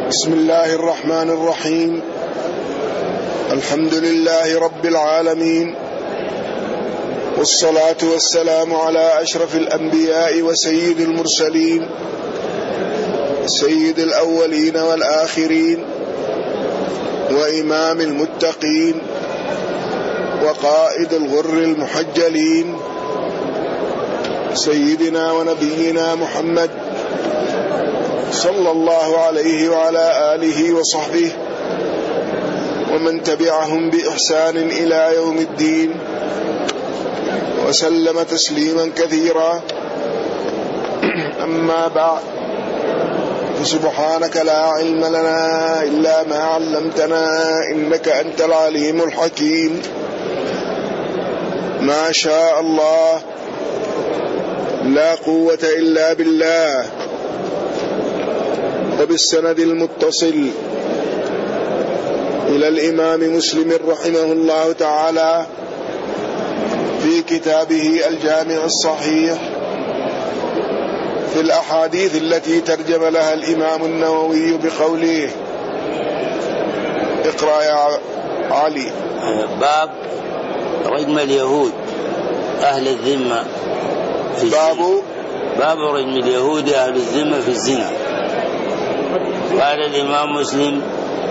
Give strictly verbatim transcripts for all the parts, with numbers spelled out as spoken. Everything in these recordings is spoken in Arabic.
بسم الله الرحمن الرحيم. الحمد لله رب العالمين، والصلاة والسلام على أشرف الأنبياء وسيد المرسلين، سيد الأولين والآخرين، وإمام المتقين، وقائد الغر المحجلين، سيدنا ونبينا محمد صلى الله عليه وعلى آله وصحبه ومن تبعهم بإحسان إلى يوم الدين، وسلم تسليما كثيرا. أما بعد، فسبحانك لا علم لنا إلا ما علمتنا إنك أنت العليم الحكيم. ما شاء الله، لا قوة إلا بالله. وبالسند المتصل إلى الإمام مسلم رحمه الله تعالى في كتابه الجامع الصحيح في الأحاديث التي ترجم لها الإمام النووي بقوله: اقرأ يا علي. باب رجم اليهود أهل الذمة في باب باب رجم اليهود أهل الذمة في الزنا. قال الإمام مسلم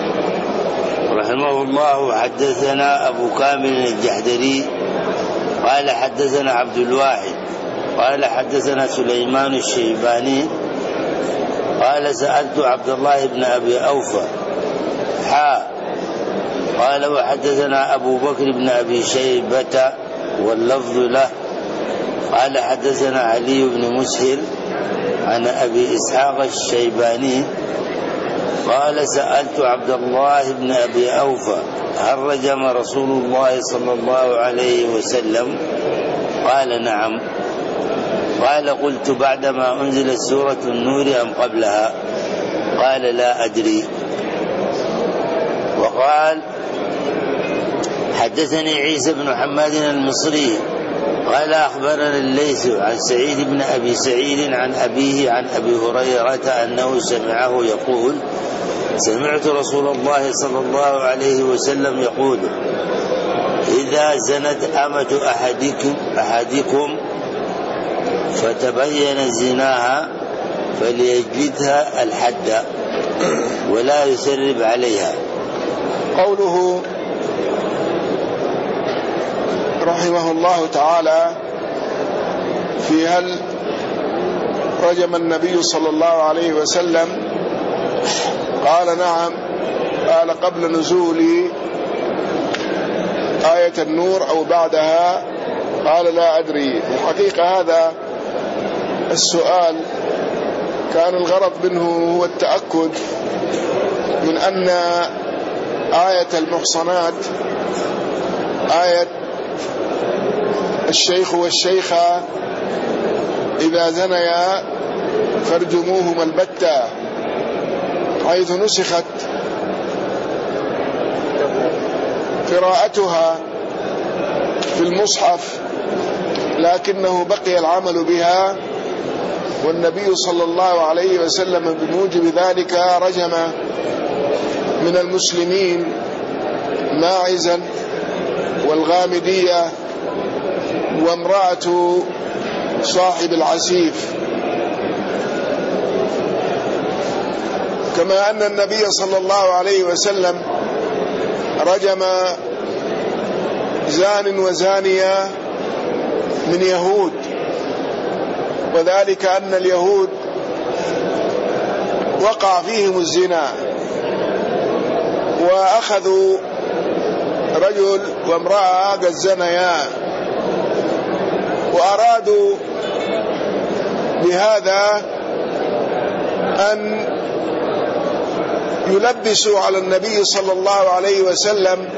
رحمه الله: حدثنا أبو كامل الجحدري قال حدثنا عبد الواحد قال حدثنا سليمان الشيباني قال سألت عبد الله بن أبي أوفى حا قال وحدثنا أبو بكر بن أبي شيبة واللفظ له قال حدثنا علي بن مسهر عن أبي إسحاق الشيباني قال سألت عبد الله بن أبي أوفى: هل رجم رسول الله صلى الله عليه وسلم؟ قال: نعم. قال: قلت: بعدما أنزلت سورة النور أم قبلها؟ قال: لا أدري. وقال: حدثني عيسى بن حماد المصري قال أخبرنا الليث عن سعيد بن أبي سعيد عن أبيه عن أبي هريرة أنه سمعه يقول: سمعت رسول الله صلى الله عليه وسلم يقول: إذا زنت أمة أحدكم, أحدكم فتبين زناها فليجلدها الحد ولا يسرب عليها. قوله رحمه الله تعالى في هل رجم النبي صلى الله عليه وسلم، قال: نعم. قال: قبل نزول آية النور أو بعدها؟ قال: لا أدري. الحقيقة هذا السؤال كان الغرض منه هو التأكد من أن آية المحصنات، آية الشيخ والشيخة إذا زنيا فارجموهما البتة، حيث نسخت قراءتها في المصحف لكنه بقي العمل بها، والنبي صلى الله عليه وسلم بموجب ذلك رجم من المسلمين ماعزا والغامدية وامرأة صاحب العسيف، كما أن النبي صلى الله عليه وسلم رجم زان وزانية من يهود، وذلك أن اليهود وقع فيهم الزنا وأخذوا رجل وامرأة قد زنيا، وأرادوا بهذا أن يلبسوا على النبي صلى الله عليه وسلم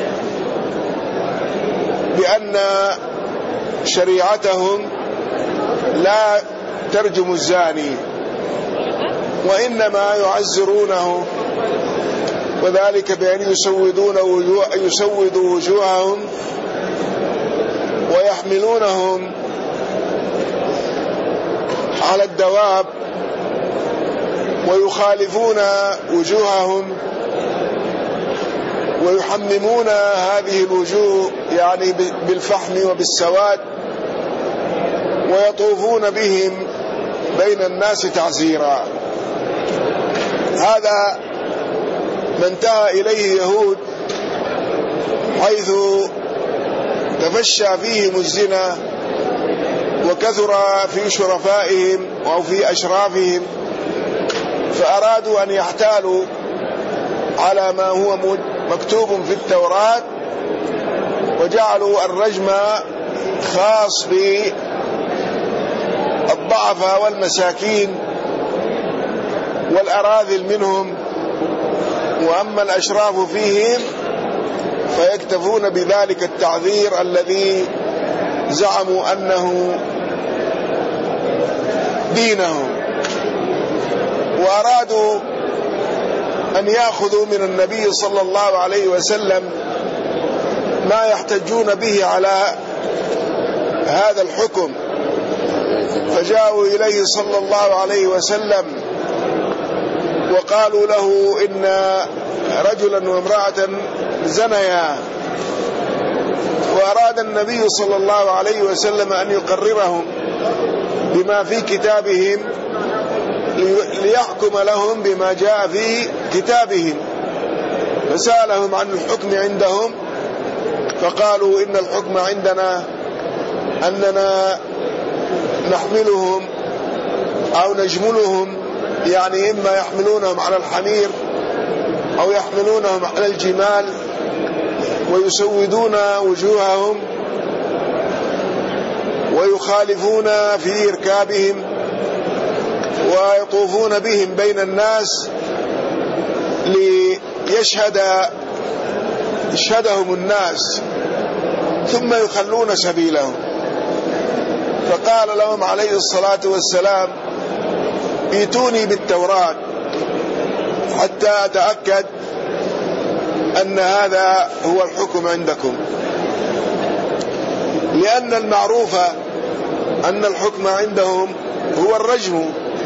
بأن شريعتهم لا ترجم الزاني، وإنما يعزرونه، وذلك بأن يسودون وجوه يسودوا وجوههم ويحملونهم على الدواب ويخالفون وجوههم ويحممون هذه الوجوه يعني بالفحم وبالسواد، ويطوفون بهم بين الناس تعزيرا. هذا ما انتهى إليه يهود، حيث تفشى فيهم الزنا وكثر في شرفائهم أو في أشرافهم، فأرادوا أن يحتالوا على ما هو مكتوب في التوراة، وجعلوا الرجم خاص بالضعفاء والمساكين والأراذل منهم، وأما الأشراف فيهم فيكتفون بذلك التعذير الذي زعموا أنه دينهم. وأرادوا أن يأخذوا من النبي صلى الله عليه وسلم ما يحتجون به على هذا الحكم، فجاءوا إليه صلى الله عليه وسلم وقالوا له إن رجلا وامرأة زنيا، وأراد النبي صلى الله عليه وسلم أن يقررهم بما في كتابهم ليحكم لهم بما جاء في كتابهم، فسألهم عن الحكم عندهم فقالوا إن الحكم عندنا أننا نحملهم أو نجملهم، يعني إما يحملونهم على الحمير أو يحملونهم على الجمال ويسودون وجوههم ويخالفون في إركابهم ويطوفون بهم بين الناس ليشهد يشهدهم الناس ثم يخلون سبيلهم. فقال لهم عليه الصلاة والسلام: ائتوني بالتوراة حتى أتأكد أن هذا هو الحكم عندكم، لأن المعروف أن الحكم عندهم هو الرجم،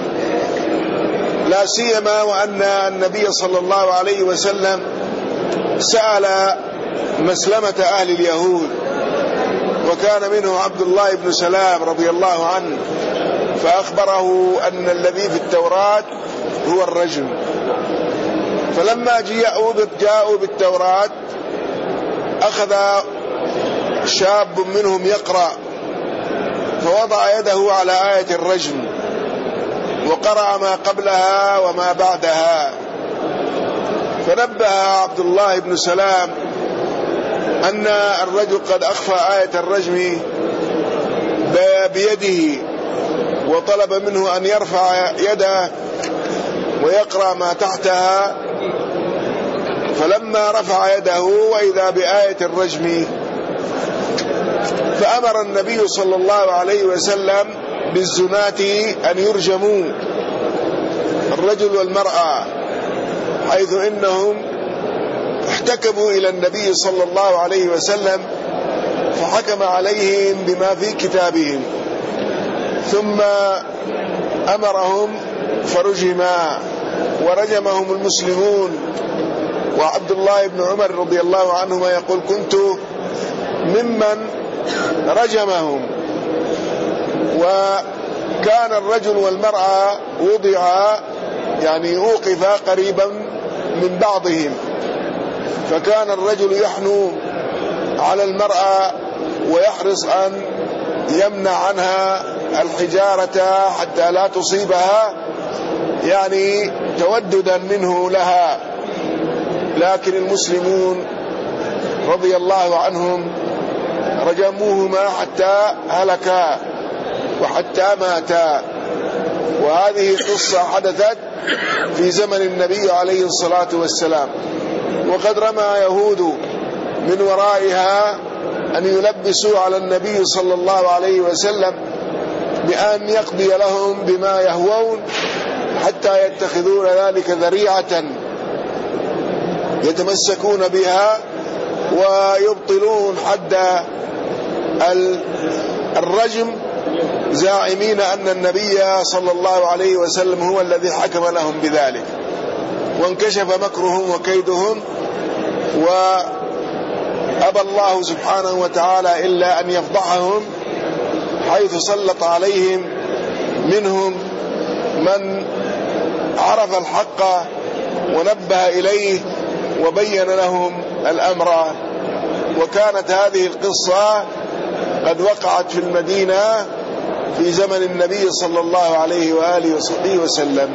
لا سيما وأن النبي صلى الله عليه وسلم سأل مسلمة أهل اليهود، وكان منه عبد الله بن سلام رضي الله عنه، فأخبره أن الذي في التوراة هو الرجم. فلما جاءوا بالتوراة أخذ شاب منهم يقرأ، فوضع يده على آية الرجم وقرأ ما قبلها وما بعدها، فنبه عبد الله بن سلام أن الرجل قد أخفى آية الرجم بيده، وطلب منه أن يرفع يده ويقرأ ما تحتها، فلما رفع يده وإذا بآية الرجم، فأمر النبي صلى الله عليه وسلم بالزناة أن يرجموا الرجل والمرأة، حيث إنهم احتكموا إلى النبي صلى الله عليه وسلم فحكم عليهم بما في كتابهم، ثم أمرهم فرجما ورجمهم المسلمون. وعبد الله بن عمر رضي الله عنهما يقول: كنت ممن رجمهم. وكان الرجل والمرأة وضعا يعني أوقفا قريبا من بعضهم، فكان الرجل يحنو على المرأة ويحرص أن يمنع عنها الحجارة حتى لا تصيبها، يعني توددا منه لها، لكن المسلمون رضي الله عنهم رجموهما حتى هلكا وحتى ماتا. وهذه قصة حدثت في زمن النبي عليه الصلاة والسلام، وقد رمى يهود من ورائها أن يلبسوا على النبي صلى الله عليه وسلم بأن يقضي لهم بما يهوون حتى يتخذون ذلك ذريعة يتمسكون بها ويبطلون حد الرجم زاعمين أن النبي صلى الله عليه وسلم هو الذي حكم لهم بذلك، وانكشف مكرهم وكيدهم، وأبى الله سبحانه وتعالى إلا أن يفضحهم، حيث سلط عليهم منهم من عرف الحق ونبه إليه وبين لهم الأمر. وكانت هذه القصة قد وقعت في المدينة في زمن النبي صلى الله عليه وآله وصحبه وسلم.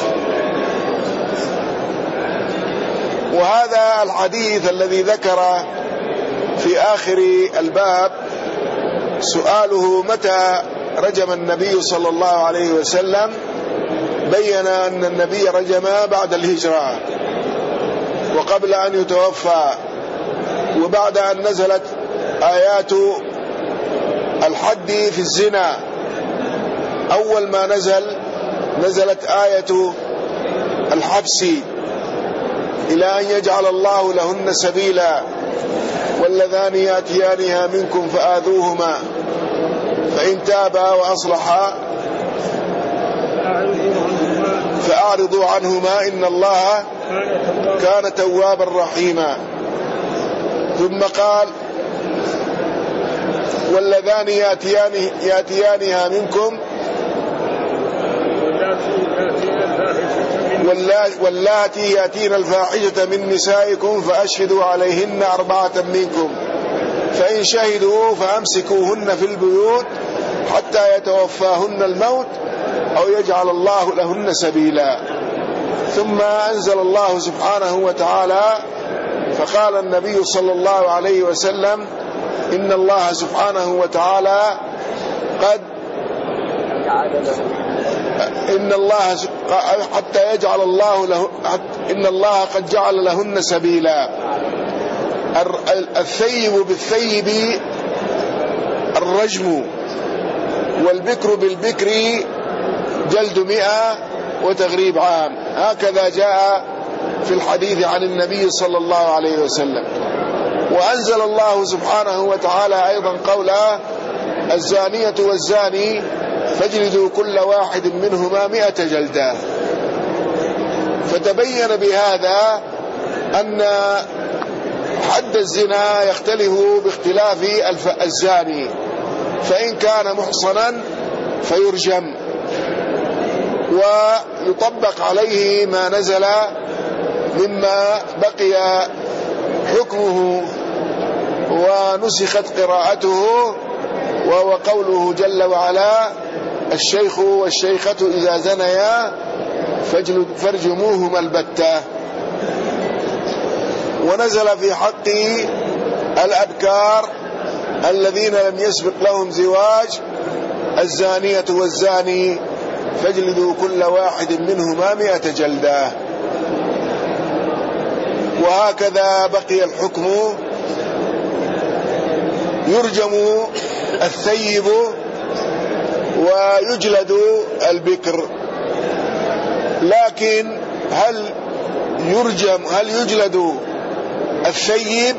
وهذا الحديث الذي ذكر في آخر الباب سؤاله متى رجم النبي صلى الله عليه وسلم، بين أن النبي رجم بعد الهجرة وقبل أن يتوفى، وبعد أن نزلت آيات الحد في الزنا. أول ما نزل نزلت آية الحبس إلى أن يجعل الله لهن سبيلا، واللذان يأتيانها منكم فآذوهما فإن تابا وأصلحا فأعرضوا عنهما إن الله كان توابا رحيما. ثم قال واللذان يأتيان يأتيانها منكم واللاتي يأتين الفاحشة من نسائكم فأشهدوا عليهن أربعة منكم فإن شهدوا فأمسكوهن في البيوت حتى يتوفاهن الموت أو يجعل الله لهن سبيلا. ثم أنزل الله سبحانه وتعالى فقال النبي صلى الله عليه وسلم إن الله سبحانه وتعالى قد إن الله حتى يجعل الله له إن الله قد جعل لهن سبيلا. الثيب بالثيب الرجم، والبكر بالبكر جلد مئة وتغريب عام، هكذا جاء في الحديث عن النبي صلى الله عليه وسلم. وأنزل الله سبحانه وتعالى أيضا قوله الزانية والزاني فاجلدوا كل واحد منهما مئة جلدة. فتبين بهذا أن حد الزنا يختلف باختلاف الزاني، فإن كان محصنا فيرجم ويطبق عليه ما نزل مما بقي حكمه ونسخت قراءته، وهو قوله جل وعلا الشيخ والشيخة إذا زنيا فارجموهما البتة. ونزل في حق الأبكار الذين لم يسبق لهم زواج الزانية والزاني فاجلدوا كل واحد منهما مئة جلدة. وهكذا بقي الحكم، يرجم الثيب ويجلد البكر. لكن هل يرجم هل يجلد الثيب؟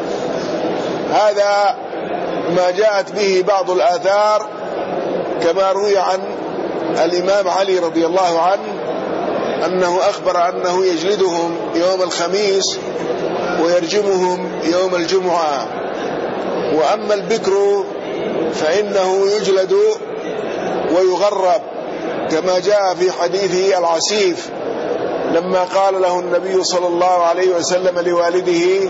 هذا ما جاءت به بعض الآثار، كما روي عن الإمام علي رضي الله عنه أنه أخبر أنه يجلدهم يوم الخميس ويرجمهم يوم الجمعة. وأما البكر فإنه يجلد ويغرب، كما جاء في حديث العسيف لما قال له النبي صلى الله عليه وسلم لوالده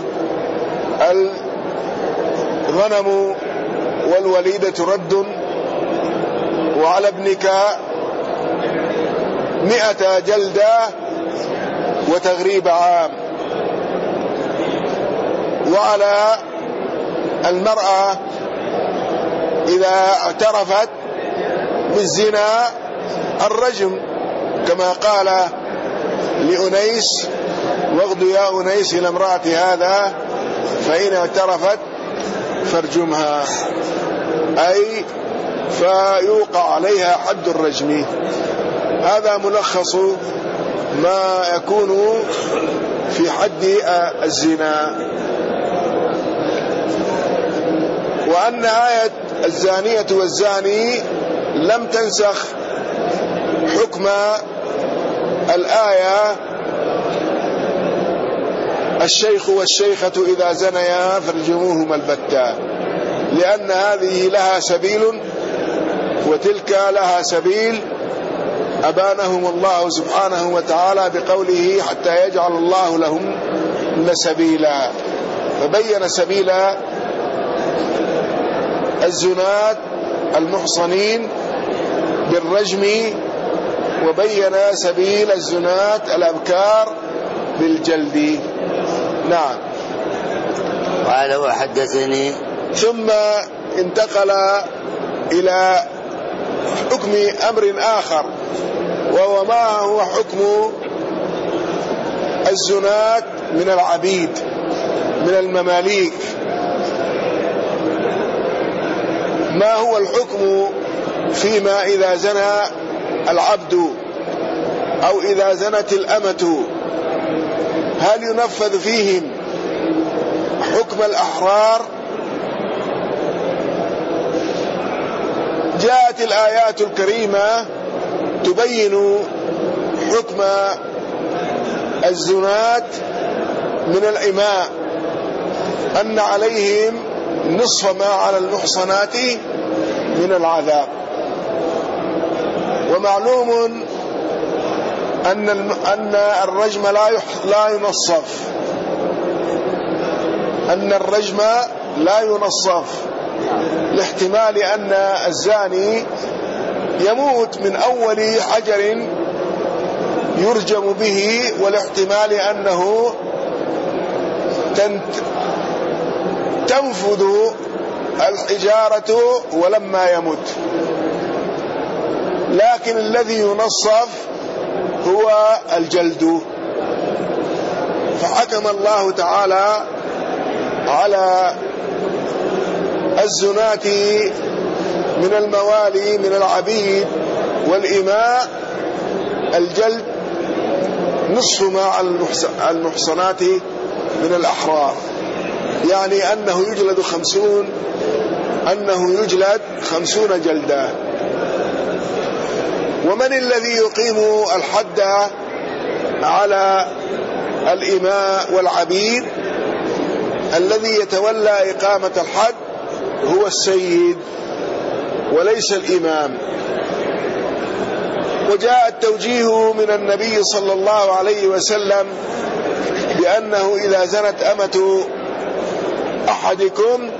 الغنم والوليدة رد وعلى ابنك مئة جلدة وتغريب عام. وعلى المرأة إذا اعترفت بالزنا الرجم، كما قال لأنيس واغد يا أنيس إلى امرأة هذا فإن اعترفت فارجمها، أي فيوقع عليها حد الرجم. هذا ملخص ما يكون في حد الزنا. وأن آية الزانية والزاني لم تنسخ حكم الآية الشيخ والشيخة إذا زنيا فارجموهما البتة، لأن هذه لها سبيل وتلك لها سبيل أبانهم الله سبحانه وتعالى بقوله حتى يجعل الله لهم سبيلا، فبين سبيل الزنات المحصنين بالرجم، وبين سبيل الزنات الأبكار بالجلد. نعم. قال وحدثني. ثم انتقل إلى حكم أمر آخر، وهو ما هو حكم الزنات من العبيد من المماليك. ما هو الحكم فيما إذا زنى العبد أو إذا زنت الأمة؟ هل ينفذ فيهم حكم الأحرار؟ جاءت الآيات الكريمة تبين حكم الزنات من الإماء، أن عليهم نصف ما على المحصنات من العذاب. ومعلوم أن أن الرجم لا لا ينصف أن الرجم لا ينصف لاحتمال أن الزاني يموت من أول حجر يرجم به، والاحتمال أنه تنفذ الحجارة ولما يمت. لكن الذي ينصف هو الجلد. فحكم الله تعالى على الزنات من الموالي من العبيد والإماء الجلد نصف ما على المحصنات من الأحرار، يعني أنه يجلد خمسون أنه يجلد خمسون جلدة. ومن الذي يقيم الحد على الإماء والعبيد؟ الذي يتولى إقامة الحد هو السيد وليس الإمام. وجاء التوجيه من النبي صلى الله عليه وسلم بأنه إذا زنت أمة أحدكم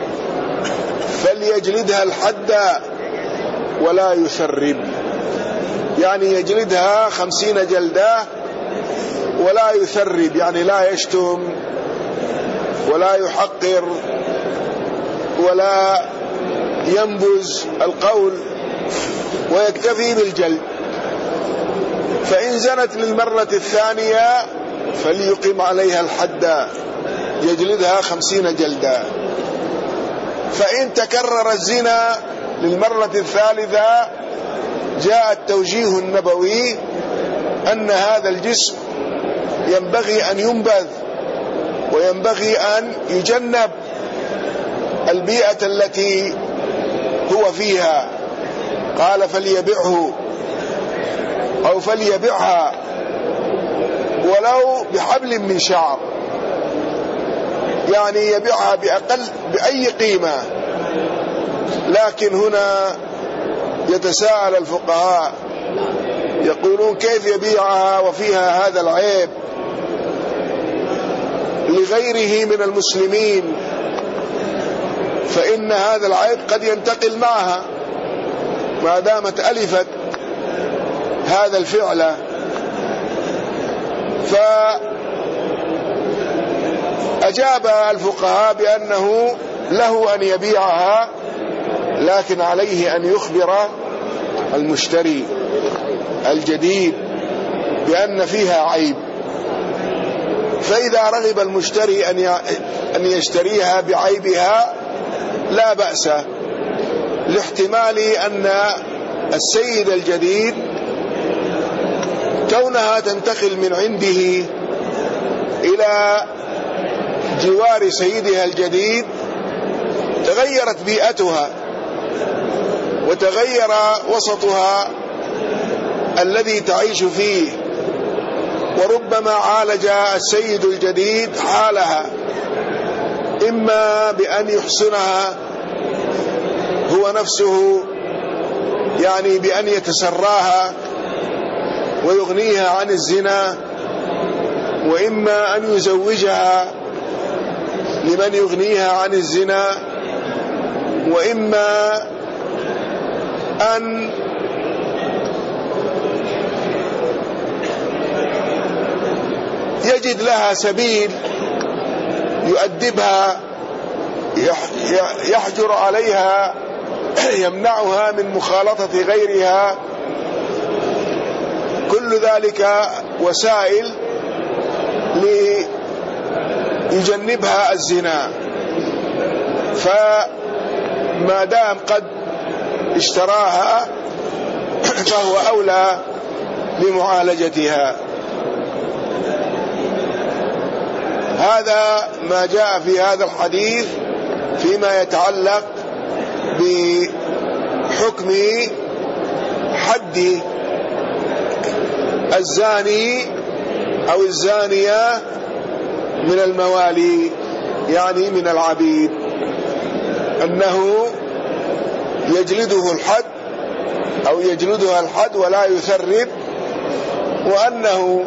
فليجلدها الحد ولا يثرب، يعني يجلدها خمسين جلدة ولا يثرب، يعني لا يشتم ولا يحقر ولا ينبذ القول، ويكتفي بالجلد. فإن زنت للمرة الثانية فليقم عليها الحد، يجلدها خمسين جلدة. فإن تكرر الزنا للمرة الثالثة جاء التوجيه النبوي أن هذا الجسم ينبغي أن ينبذ وينبغي أن يجنب البيئة التي هو فيها. قال فليبعه أو فليبعها ولو بحبل من شعر، يعني يبيعها بأقل بأي قيمة. لكن هنا يتساءل الفقهاء يقولون كيف يبيعها وفيها هذا العيب لغيره من المسلمين؟ فإن هذا العيب قد ينتقل معها ما دامت ألفت هذا الفعل. فأجاب الفقهاء بأنه له أن يبيعها، لكن عليه أن يخبر المشتري الجديد بأن فيها عيب. فإذا رغب المشتري أن يشتريها بعيبها لا بأس، لاحتمال أن السيد الجديد كونها تنتقل من عنده إلى جوار سيدها الجديد تغيرت بيئتها، وتغير وسطها الذي تعيش فيه، وربما عالج السيد الجديد حالها إما بأن يحسنها هو نفسه، يعني بأن يتسراها ويغنيها عن الزنا، وإما أن يزوجها لمن يغنيها عن الزنا، وإما أن يجد لها سبيل يؤدبها، يحجر عليها، يمنعها من مخالطة غيرها. كل ذلك وسائل ليجنبها الزنا. فما دام قد اشتراها فهو أولى بمعالجتها. هذا ما جاء في هذا الحديث فيما يتعلق بحكم حد الزاني أو الزانية من الموالي، يعني من العبيد، أنه يجلده الحد أو يجلدها الحد ولا يثرب، وأنه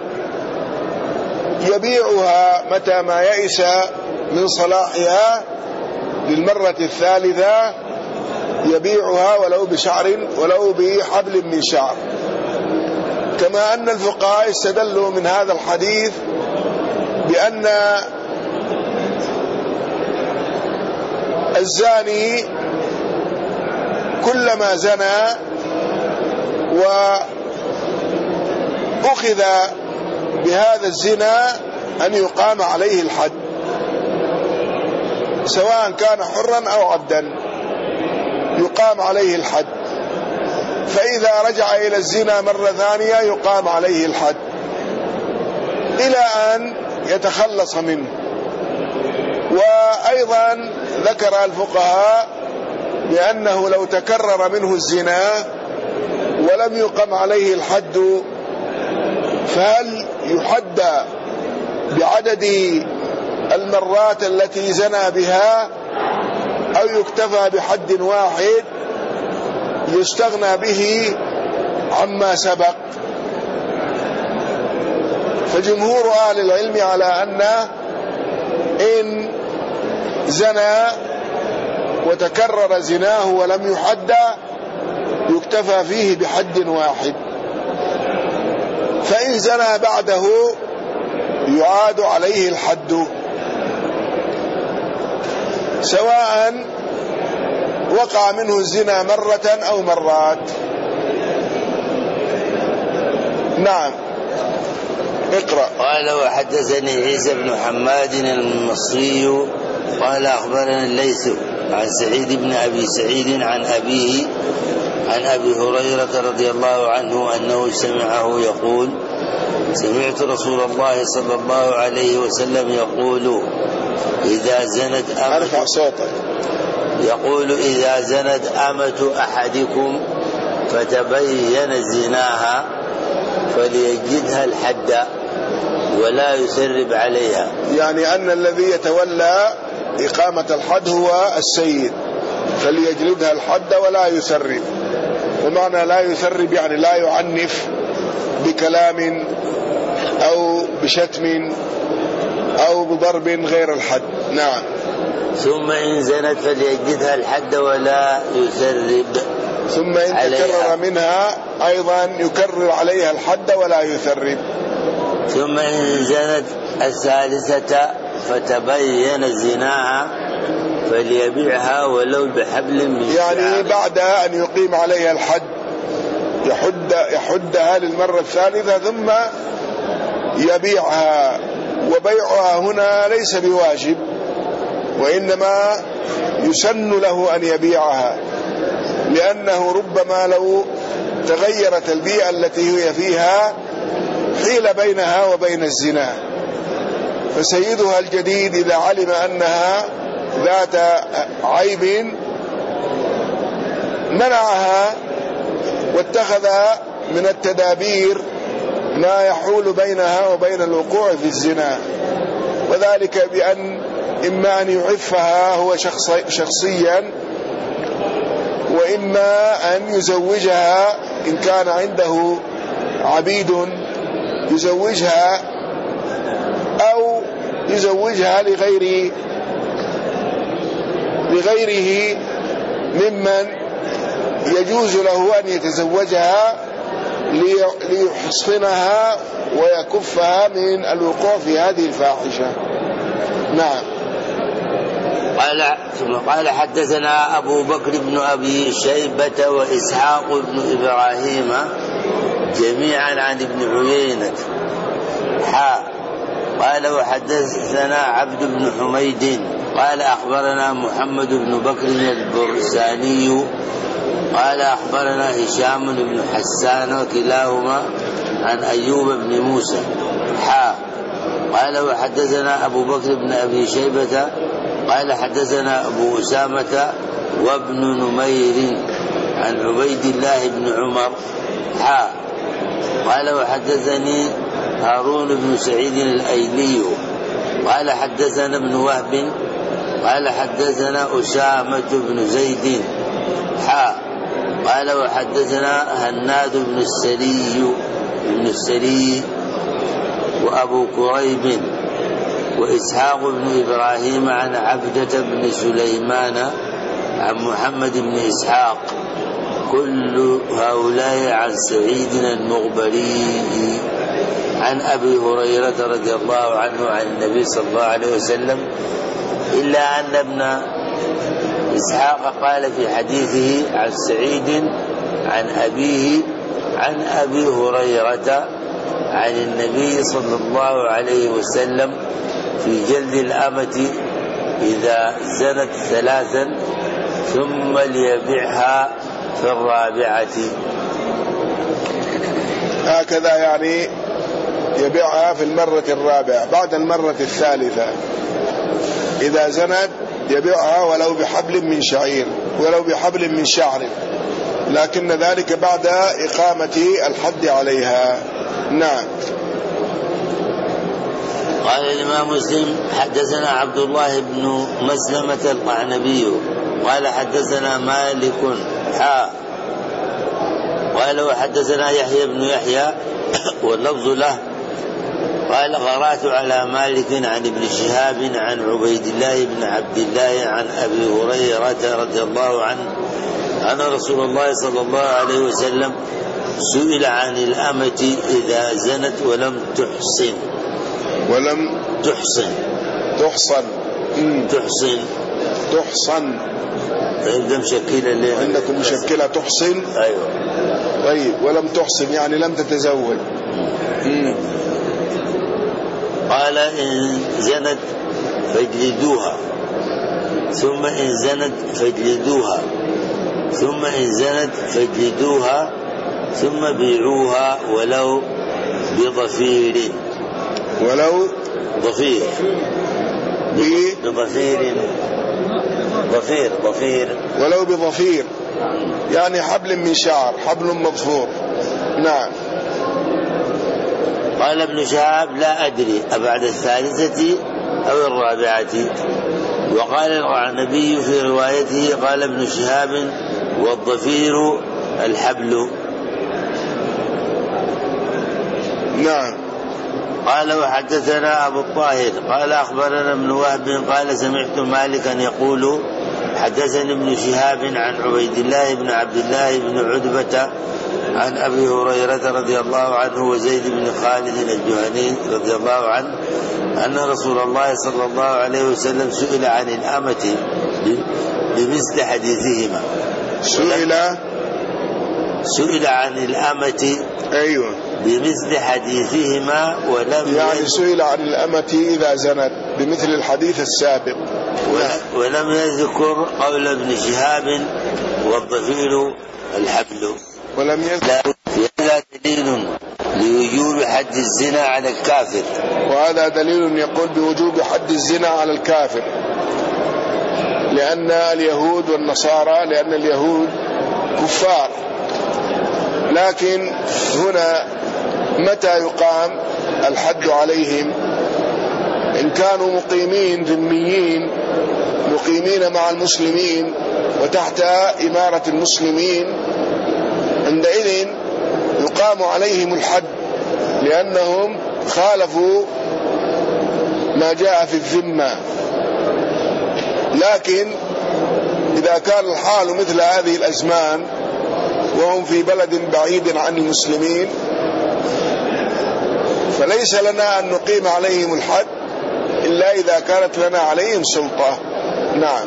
يبيعها متى ما يئس من صلاحها للمرة الثالثة، يبيعها ولو بشعر ولو بحبل من شعر. كما أن الفقهاء استدلوا من هذا الحديث بأن الزاني كلما زنى وأخذ بهذا الزنا أن يقام عليه الحد، سواء كان حرا أو عبدا يقام عليه الحد. فإذا رجع إلى الزنا مرة ثانية يقام عليه الحد إلى أن يتخلص منه. وأيضا ذكر الفقهاء بأنه لو تكرر منه الزنا ولم يقم عليه الحد، فهل يحد بعدد المرات التي زنى بها أو يكتفى بحد واحد يستغنى به عما سبق؟ فجمهور أهل العلم على أن إن زنى وتكرر زناه ولم يحد يكتفى فيه بحد واحد، فإن زنى بعده يعاد عليه الحد، سواء وقع منه الزنا مرة أو مرات. نعم، اقرأ. قال وحدثني عيسى بن حماد المصري قال أخبرنا الليث عن سعيد بن أبي سعيد عن أبيه عن أبي هريرة رضي الله عنه أنه سمعه يقول سمعت رسول الله صلى الله عليه وسلم يقول إذا زنت أمة يقول إذا زنت أمة أحدكم فتبين زناها فليجدها الحد ولا يسرب عليها. يعني أن الذي يتولى إقامة الحد هو السيد، فليجلدها الحد ولا يسرب. ومعنى لا يسرب يعني لا يعنف بكلام أو بشتم أو بضرب غير الحد. نعم. ثم إن زنت فليجدها الحد ولا يسرب. ثم إن تكرر منها أيضا يكرر عليها الحد ولا يسرب. ثم إن زنت الثالثة فتبين زناها فليبيعها ولو بحبل من شعر. يعني بعد أن يقيم عليها الحد يحد يحدها للمرة الثالثة ثم يبيعها. وبيعها هنا ليس بواجب، وإنما يسن له أن يبيعها، لأنه ربما لو تغيرت البيئة التي هي فيها حيل بينها وبين الزنا، فسيدها الجديد إذا علم أنها ذات عيب منعها واتخذ من التدابير ما يحول بينها وبين الوقوع في الزنا، وذلك بأن إما أن يعفها هو شخصيا، وإما أن يزوجها إن كان عنده عبيد يزوجها، أو يزوجها لغير لغيره ممن يجوز له أن يتزوجها ليحصنها ويكفها من الوقوع في هذه الفاحشة. نعم. قال قال حدثنا أبو بكر بن أبي شيبة وإسحاق بن إبراهيم جميعا عن ابن عيينة حا قال وحدثنا عبد بن حميد قال أخبرنا محمد بن بكر البرساني قال أخبرنا هشام بن حسان وكلاهما عن أيوب بن موسى حا قال وحدثنا أبو بكر بن أبي شيبة قال حدثنا أبو أسامة وابن نمير عن عبيد الله بن عمر حا قال وحدثني هارون بن سعيد الأيلي قال حدثنا ابن وهب قال حدثنا أسامة بن زيد حا قال وحدثنا هناد بن السري بن السري وأبو كريب وإسحاق بن إبراهيم عن عبدة بن سليمان عن محمد بن إسحاق كل هؤلاء عن سعيد المغبري عن أبي هريرة رضي الله عنه عن النبي صلى الله عليه وسلم، إلا أن ابن إسحاق قال في حديثه عن سعيد عن أبيه عن أبي هريرة عن النبي صلى الله عليه وسلم في جلد الأمة إذا زنت ثلاثا ثم ليبيعها في الرابعة. هكذا يعني يبيعها في المرة الرابعة بعد المرة الثالثة، إذا زنت يبيعها ولو بحبل من شعير ولو بحبل من شعر، لكن ذلك بعد إقامة الحد عليها. نعم. قال الإمام مسلم حدثنا عبد الله بن مسلمة القعنبي قال حدثنا مالك حا قال وحدثنا يحيى بن يحيى واللفظ له قال قرأت على مالك عن ابن شهاب عن عبيد الله بن عبد الله عن أبي هريرة رضي الله عنه أن رسول الله صلى الله عليه وسلم سئل عن الأمة إذا زنت ولم تحصن ولم تحصن تحصن تحصن تحصن طيب ده مشكلة ليه عندكم مشكلة تحصن؟ أيوة. طيب ولم تحصن يعني لم تتزوج. مم. قال إن زنت فاجلدوها ثم إن زنت فاجلدوها ثم إن زنت فاجلدوها ثم بيعوها ولو بضفير ولو ضفير بضفير ضفير ضفير ولو بضفير يعني حبل من شعر، حبل مضفور. نعم. قال ابن شهاب لا أدري أبعد الثالثة أو الرابعة. وقال العنبي في روايته قال ابن شهاب والضفير الحبل. نعم. قال وحدثنا أبو الطاهر قال أخبرنا ابن وهب قال سمعت مالكا يقول حدثني ابن شهاب عن عبيد الله بن عبد الله بن عتبة عن أبي هريرة رضي الله عنه وزيد بن خالد الجهني رضي الله عنه أن رسول الله صلى الله عليه وسلم سئل عن الأمة بمثل حديثهما. سئل سئل عن الأمة أيوة بمثل حديثهما ولم يعني سئل عن الأمة إذا زنت بمثل الحديث السابق ولم يذكر قول ابن شهاب والضفير الحبل ولم يذكر. في هذا دليل لوجوب حد الزنا على الكافر، وهذا دليل يقول بوجوب حد الزنا على الكافر، لأن اليهود والنصارى لأن اليهود كفار. لكن هنا متى يقام الحد عليهم؟ إن كانوا مقيمين ذميين مقيمين مع المسلمين وتحت إمارة المسلمين، عندئذ يقام عليهم الحد لأنهم خالفوا ما جاء في الذمة. لكن إذا كان الحال مثل هذه الأزمان وهم في بلد بعيد عن المسلمين فليس لنا أن نقيم عليهم الحد إلا إذا كانت لنا عليهم سلطة. نعم.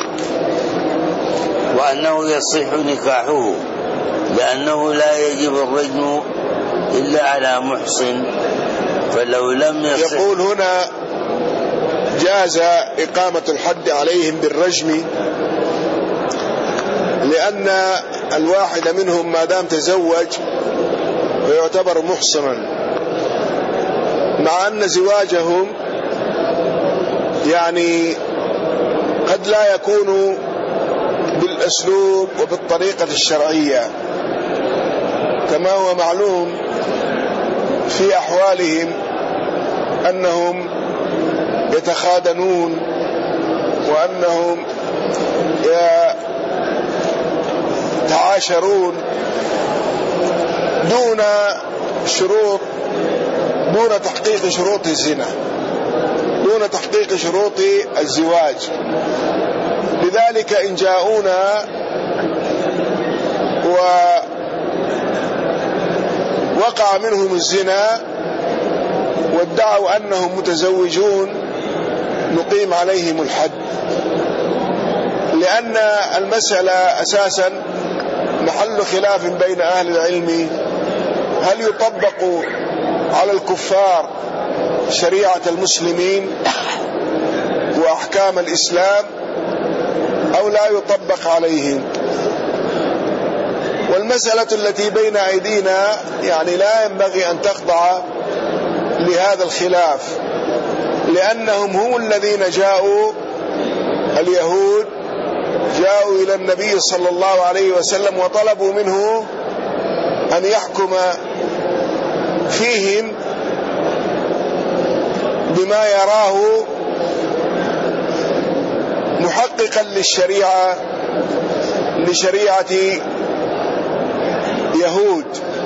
وأنه يصح نكاحه لأنه لا يجب الرجم إلا على محصن، فلو لم يصح. يقول هنا جاز إقامة الحد عليهم بالرجم لأن الواحد منهم ما دام تزوج ويعتبر محصنا، مع أن زواجهم يعني قد لا يكون بالأسلوب وبالطريقة الشرعية كما هو معلوم في أحوالهم أنهم يتخادنون وأنهم يتعاشرون دون شروط دون تحقيق شروط الزنا، دون تحقيق شروط الزواج. لذلك إن جاءونا ووقع منهم الزنا وادعوا أنهم متزوجون نقيم عليهم الحد، لأن المسألة أساسا محل خلاف بين أهل العلم، هل يطبق على الكفار شريعة المسلمين وأحكام الإسلام أو لا يطبق عليهم؟ والمسألة التي بين أيدينا يعني لا ينبغي أن تخضع لهذا الخلاف، لأنهم هم الذين جاءوا، اليهود جاءوا إلى النبي صلى الله عليه وسلم وطلبوا منه أن يحكم فيهم بما يراه محققا للشريعة لشريعة يهود.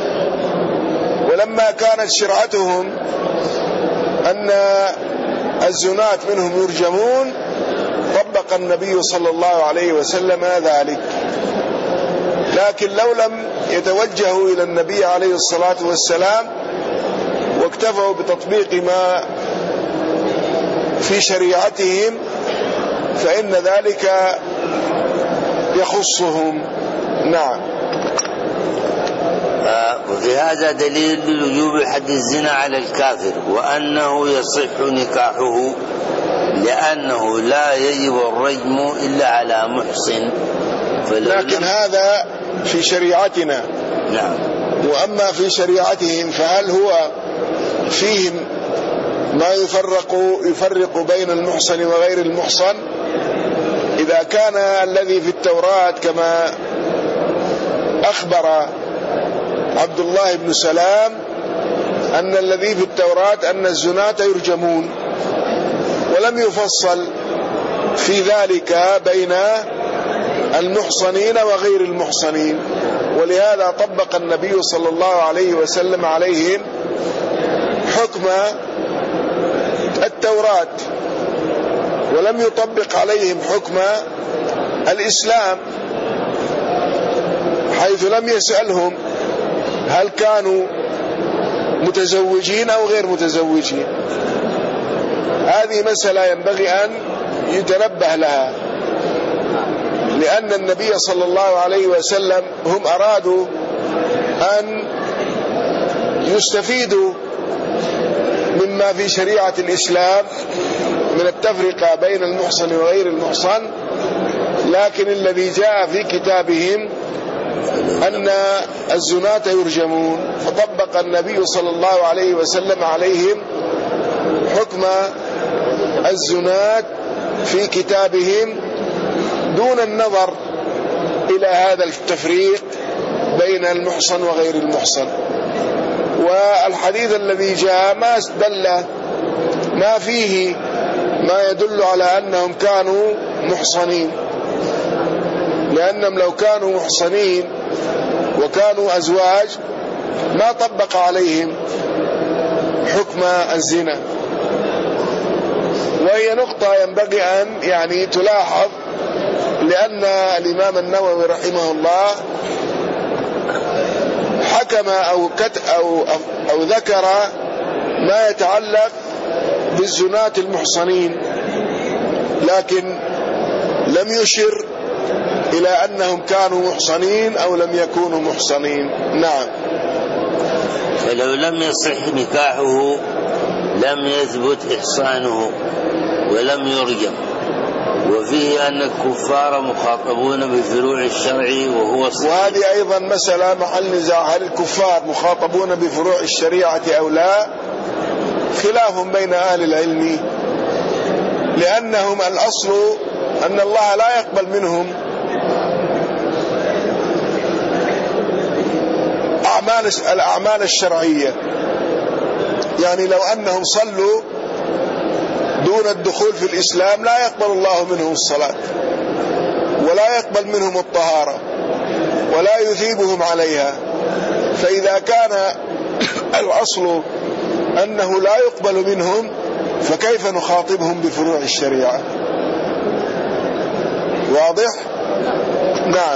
ولما كانت شرعتهم أن الزنات منهم يرجمون طبق النبي صلى الله عليه وسلم ذلك. لكن لو لم يتوجهوا إلى النبي عليه الصلاة والسلام واكتفوا بتطبيق ما في شريعتهم فإن ذلك يخصهم. نعم. وفي هذا دليل لوجوب حد الزنا على الكافر وأنه يصح نكاحه لأنه لا يجب الرجم إلا على محصن. لكن هذا في شريعتنا. نعم. وأما في شريعتهم فهل هو فيهم ما يفرق يفرق بين المحصن وغير المحصن؟ إذا كان الذي في التوراة كما أخبر عبد الله بن سلام أن الذي في التوراة أن الزناة يرجمون، ولم يفصل في ذلك بين المحصنين وغير المحصنين، ولهذا طبق النبي صلى الله عليه وسلم عليهم حكم التوراة ولم يطبق عليهم حكم الإسلام، حيث لم يسألهم هل كانوا متزوجين أو غير متزوجين. هذه مسألة ينبغي أن يتنبه لها، لأن النبي صلى الله عليه وسلم هم أرادوا أن يستفيدوا مما في شريعة الإسلام من التفرقة بين المحصن وغير المحصن، لكن الذي جاء في كتابهم أن الزناة يرجمون، فطبق النبي صلى الله عليه وسلم عليهم حكم الزناة في كتابهم دون النظر إلى هذا التفريق بين المحصن وغير المحصن. والحديث الذي جاء ما دل ما فيه ما يدل على أنهم كانوا محصنين، لأنهم لو كانوا محصنين وكانوا أزواج ما طبق عليهم حكم الزنا. وهي نقطة ينبغي أن يعني تلاحظ، لأن الإمام النووي رحمه الله حكم أو كت أو أو ذكر ما يتعلق بالزنات المحصنين، لكن لم يشر إلى أنهم كانوا محصنين أو لم يكونوا محصنين. نعم. فلو لم يصح نكاحه لم يثبت إحصانه ولم يرجم. وفيه أن الكفار مخاطبون بفروع الشرع وهو الصحيح. وهذه أيضا مسألة محل نزاع، هل الكفار مخاطبون بفروع الشريعة أو لا؟ خلاف بين أهل العلم، لأنهم الأصل أن الله لا يقبل منهم أعمال الأعمال الشرعية. يعني لو أنهم صلوا دون الدخول في الإسلام لا يقبل الله منهم الصلاة، ولا يقبل منهم الطهارة، ولا يثيبهم عليها. فإذا كان الأصل أنه لا يقبل منهم فكيف نخاطبهم بفروع الشريعة؟ واضح؟ نعم.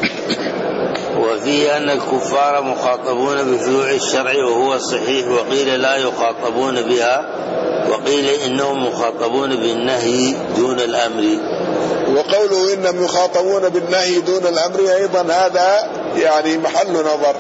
وفيه أن الكفار مخاطبون بفروع الشرع وهو الصحيح، وقيل لا يخاطبون بها، وقيل إنهم مخاطبون بالنهي دون الأمر. وقوله إنهم يخاطبون بالنهي دون الأمر أيضا هذا يعني محل نظر.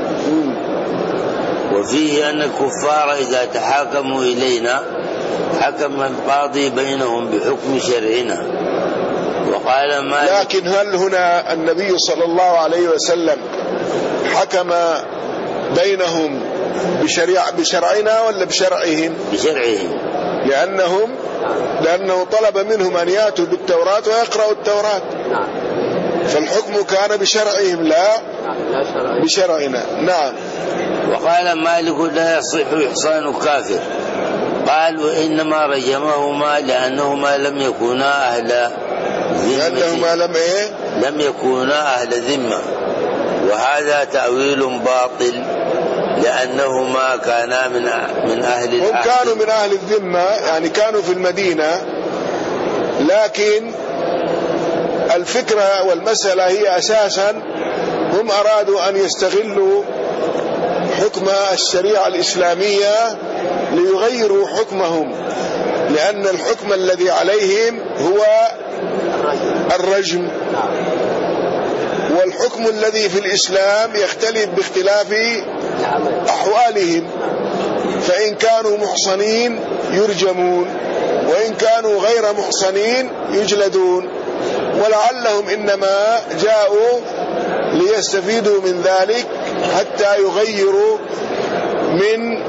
وفيه أن الكفار إذا تحاكموا إلينا حكم القاضي بينهم بحكم شرعنا. وقال مالك. لكن هل هنا النبي صلى الله عليه وسلم حكم بينهم بشريعة بشرعنا ولا بشرعهم؟ بشرعهم، لأنهم لأنه طلب منهم أن يأتوا بالتوراة ويقرأوا التوراة، فالحكم كان بشرعهم لا بشرعنا. نعم. وقال مالك لا يصح إحصان كافر، قال وإنما رجمهما لأنهما لم يكونا أهل لأنهما لم إيه؟ لم يكونا أهل ذمة، وهذا تأويل باطل لأنهما كانا من من أهل العهد. هم كانوا من أهل الذمة، يعني كانوا في المدينة، لكن الفكرة والمسألة هي أساسا هم أرادوا أن يستغلوا حكم الشريعة الإسلامية ليغيروا حكمهم، لأن الحكم الذي عليهم هو الرجم، والحكم الذي في الإسلام يختلف باختلاف أحوالهم، فإن كانوا محصنين يرجمون، وإن كانوا غير محصنين يجلدون. ولعلهم إنما جاءوا ليستفيدوا من ذلك حتى يغيروا من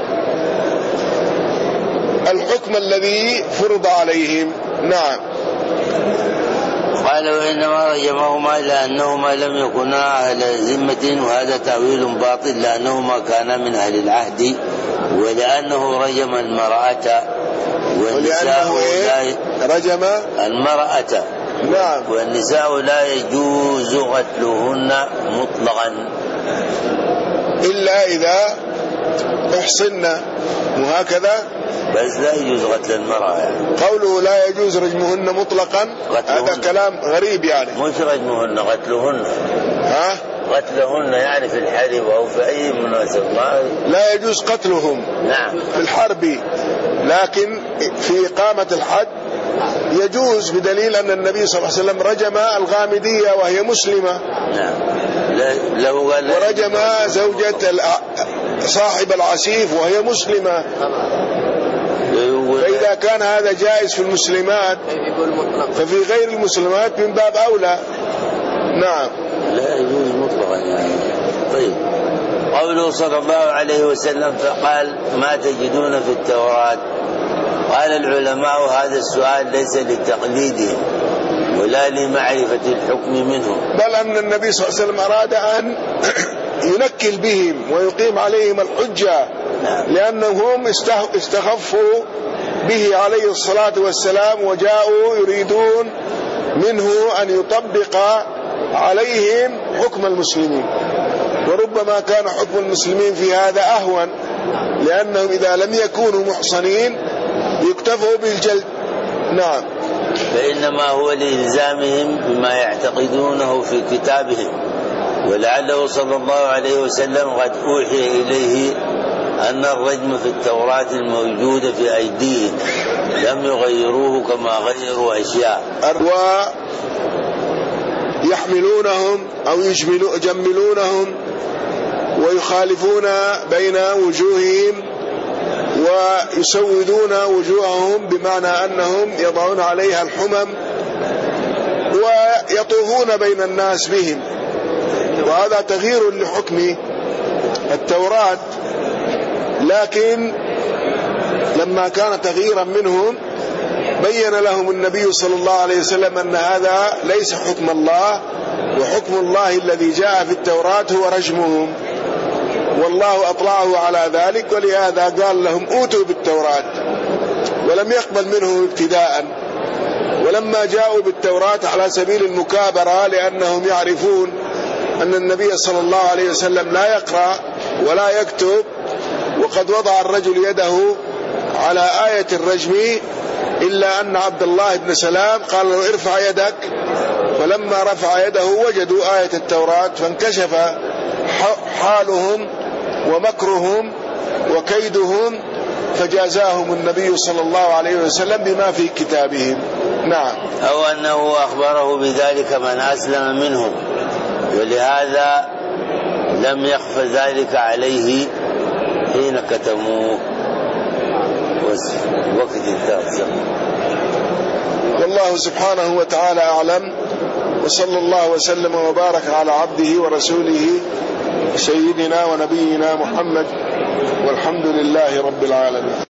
الحكم الذي فرض عليهم. نعم. قال وإنما رجمهما لأنهما لم يكونا أهل ذمة، وهذا تأويل باطل لأنهما كانا من أهل العهد، ولأنه رجم المرأة والنساء لا رجم المرأة. نعم. والنساء لا يجوز قتلهن مطلقا إلا إذا احصن، وهكذا بس لا يجوز قتل المرأة. يعني قوله لا يجوز رجمهن مطلقا هذا كلام غريب، يعني مش رجمهن، قتلهن. ها؟ قتلهن يعني في الحرب أو في أي مناسبة ما لا يجوز قتلهم. نعم. في الحرب، لكن في إقامة الحد يجوز، بدليل أن النبي صلى الله عليه وسلم رجم الغامدية وهي مسلمة. نعم. له قال ورجم زوجة صاحب العسيف وهي مسلمة. فإذا كان هذا جائز في المسلمات ففي غير المسلمات من باب أولى. نعم. لا يجوز مطلقا يعني. طيب، قوله صلى الله عليه وسلم فقال ما تجدون في التوراة؟ قال العلماء هذا السؤال ليس لتقليدهم، ولا لمعرفة الحكم منهم، بل أن النبي صلى الله عليه وسلم أراد أن ينكل بهم ويقيم عليهم الحجة، لأنهم استخفوا به عليه الصلاة والسلام وجاءوا يريدون منه أن يطبق عليهم حكم المسلمين، وربما كان حكم المسلمين في هذا أهون، لأنهم إذا لم يكونوا محصنين يكتفوا بالجلد. نعم. فإنما هو لإلزامهم بما يعتقدونه في كتابهم، ولعله صلى الله عليه وسلم قد أوحي إليه أن الرجم في التوراة الموجودة في أيديهم لم يغيروه كما غيروا أشياء، ويحملونهم أو يجملونهم ويخالفون بين وجوههم ويسودون وجوههم، بمعنى أنهم يضعون عليها الحمم ويطوفون بين الناس بهم، وهذا تغيير لحكم التوراة. لكن لما كان تغييرا منهم بين لهم النبي صلى الله عليه وسلم أن هذا ليس حكم الله، وحكم الله الذي جاء في التوراة هو رجمهم، والله أطلعه على ذلك، ولهذا قال لهم أوتوا بالتوراة، ولم يقبل منه ابتداء. ولما جاءوا بالتوراة على سبيل المكابرة، لأنهم يعرفون أن النبي صلى الله عليه وسلم لا يقرأ ولا يكتب، وقد وضع الرجل يده على آية الرجم، إلا أن عبد الله بن سلام قال له ارفع يدك، فلما رفع يده وجدوا آية التوراة، فانكشف حالهم ومكرهم وكيدهم، فجازاهم النبي صلى الله عليه وسلم بما في كتابهم. نعم. أو أنه أخبره بذلك من أسلم منهم، ولهذا لم يخف ذلك عليه حين كتموه. وقت انتهى. والله سبحانه وتعالى أعلم، وصلى الله وسلم وبارك على عبده ورسوله سيدنا ونبينا محمد، والحمد لله رب العالمين.